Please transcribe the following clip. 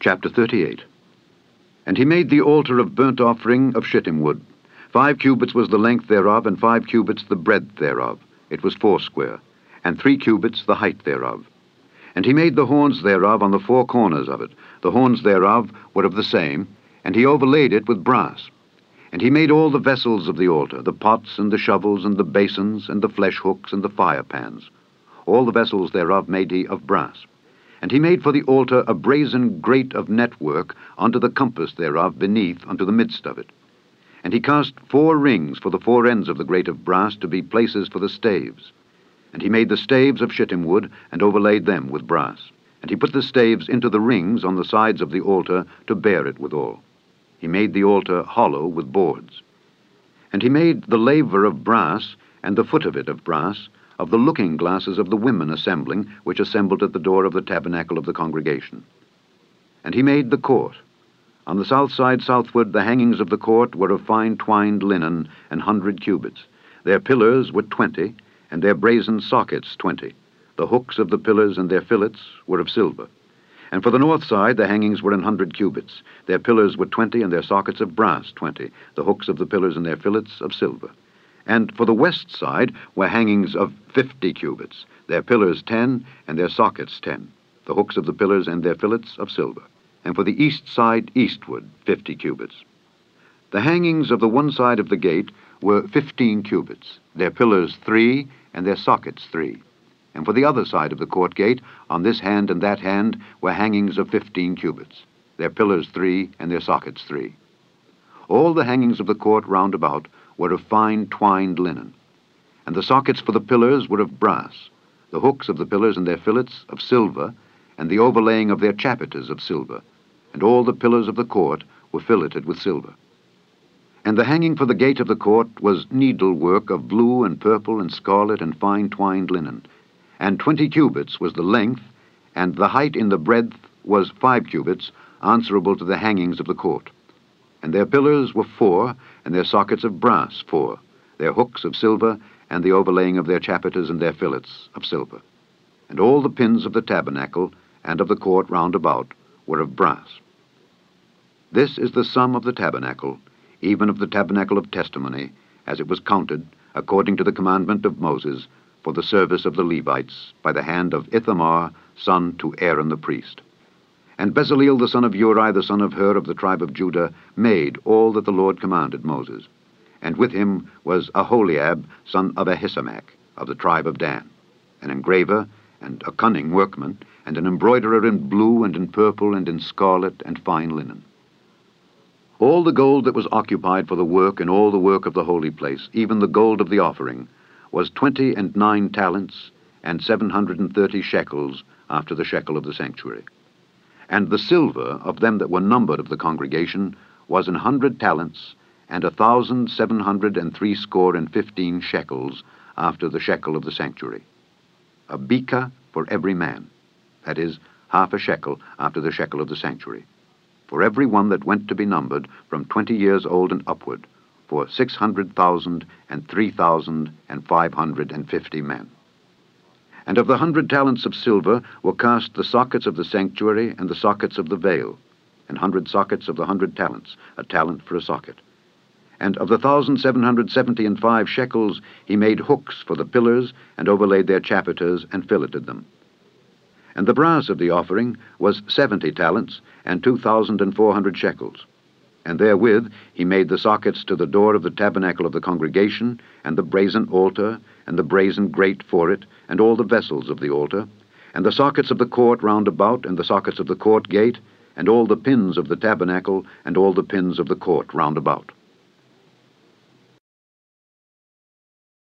Chapter 38. And he made the altar of burnt offering of shittim wood. 5 cubits was the length thereof, and 5 cubits the breadth thereof. It was foursquare, and 3 cubits the height thereof. And he made the horns thereof on the 4 corners of it. The horns thereof were of the same, and he overlaid it with brass. And he made all the vessels of the altar, the pots and the shovels and the basins and the flesh hooks and the fire pans. All the vessels thereof made he of brass. And he made for the altar a brazen grate of network unto the compass thereof beneath unto the midst of it. And he cast 4 rings for the 4 ends of the grate of brass to be places for the staves. And he made the staves of shittim wood, and overlaid them with brass. And he put the staves into the rings on the sides of the altar to bear it withal. He made the altar hollow with boards. And he made the laver of brass, and the foot of it of brass, of the looking glasses of the women assembling, which assembled at the door of the tabernacle of the congregation. And he made the court. On the south side southward the hangings of the court were of fine twined linen, 100 cubits. Their pillars were 20, and their brazen sockets 20. The hooks of the pillars and their fillets were of silver. And for the north side the hangings were 100 cubits. Their pillars were 20, and their sockets of brass 20. The hooks of the pillars and their fillets of silver. And for the west side were hangings of 50 cubits, their pillars 10, and their sockets 10, the hooks of the pillars and their fillets of silver. And for the east side eastward 50 cubits. The hangings of the one side of the gate were 15 cubits, their pillars 3, and their sockets 3. And for the other side of the court gate, on this hand and that hand, were hangings of 15 cubits, their pillars 3, and their sockets 3. All the hangings of the court round about were of fine twined linen. And the sockets for the pillars were of brass, the hooks of the pillars and their fillets of silver, and the overlaying of their chapiters of silver. And all the pillars of the court were filleted with silver. And the hanging for the gate of the court was needlework of blue and purple and scarlet and fine twined linen. And 20 cubits was the length, and the height in the breadth was 5 cubits, answerable to the hangings of the court. And their pillars were 4, and their sockets of brass 4, their hooks of silver, and the overlaying of their chapiters and their fillets of silver. And all the pins of the tabernacle and of the court round about were of brass. This is the sum of the tabernacle, even of the tabernacle of testimony, as it was counted, according to the commandment of Moses, for the service of the Levites, by the hand of Ithamar, son to Aaron the priest. And Bezaleel the son of Uri, the son of Hur of the tribe of Judah, made all that the Lord commanded Moses. And with him was Aholiab, son of Ahisamach, of the tribe of Dan, an engraver, and a cunning workman, and an embroiderer in blue, and in purple, and in scarlet, and fine linen. All the gold that was occupied for the work, and all the work of the holy place, even the gold of the offering, was 29 talents, and 730 shekels, after the shekel of the sanctuary. And the silver of them that were numbered of the congregation was 100 talents, and 1,760 shekels, after the shekel of the sanctuary. A beka for every man, that is, half a shekel after the shekel of the sanctuary, for every one that went to be numbered from 20 years old and upward, for 600,000 and 3,550 men. And of the 100 talents of silver were cast the sockets of the sanctuary and the sockets of the veil, and 100 sockets of the 100 talents, a talent for a socket. And of the 1,775 shekels he made hooks for the pillars, and overlaid their chapiters, and filleted them. And the brass of the offering was 70 talents, and 2,400 shekels. And therewith he made the sockets to the door of the tabernacle of the congregation, and the brazen altar, and the brazen grate for it, and all the vessels of the altar, and the sockets of the court round about, and the sockets of the court gate, and all the pins of the tabernacle, and all the pins of the court round about.